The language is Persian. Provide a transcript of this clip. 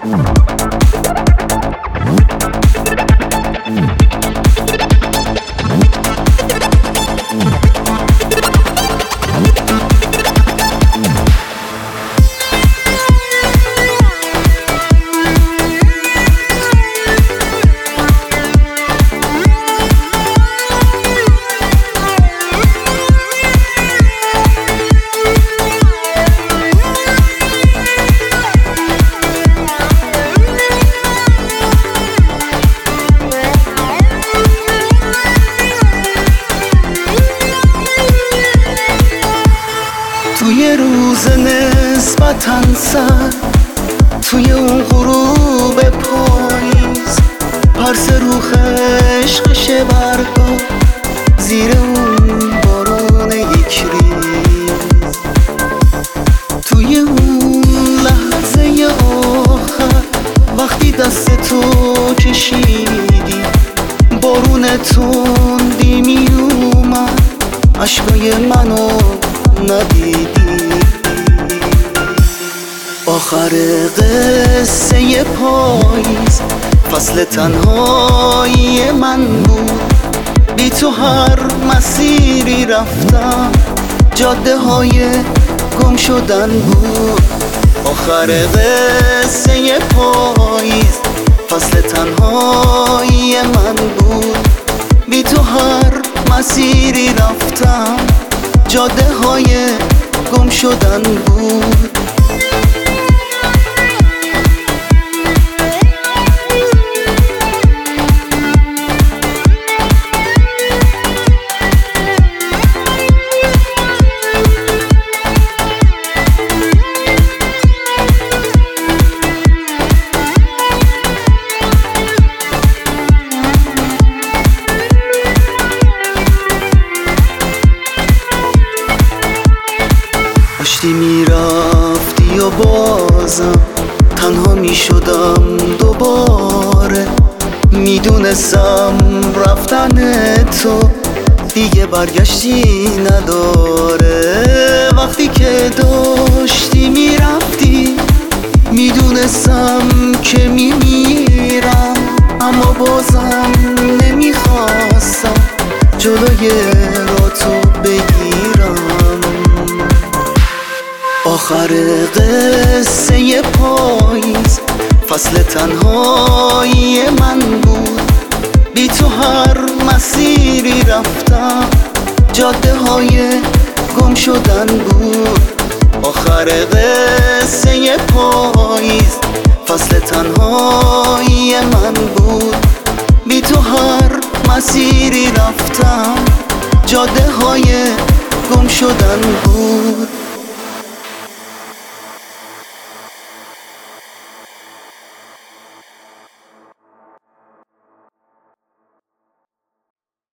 توی روز نسبتاً سر، توی اون غروب پاییز، پرس رو خشخش برگا زیر اون بارون یک ریز. توی اون لحظه آخر وقتی دست تو کشیدی، بارون تندی می اومد، اشکای منو ندیدی. آخر قصه پاییز فصل تنهایی من بود، بی تو هر مسیری رفتم جاده های گم شدن بود. آخر قصه پاییز فصل تنهایی من بود، بی تو هر مسیری رفتم جاده های گم شدن بود. داشتی میرفتی و بازم تنها میشدم دوباره، میدونستم رفتن تو دیگه برگشتی نداره. وقتی که داشتی میرفتی میدونستم که میمیرم، اما بازم نمیخواستم جلوی راتو بگیرم. آخر قصه پاییز فصل تنهایی من بود، بی تو هر مسیری رفتم جاده های گم شدن بود. آخر قصه پاییز فصل تنهایی من بود، بی تو هر مسیری رفتم جاده های گم شدن بود.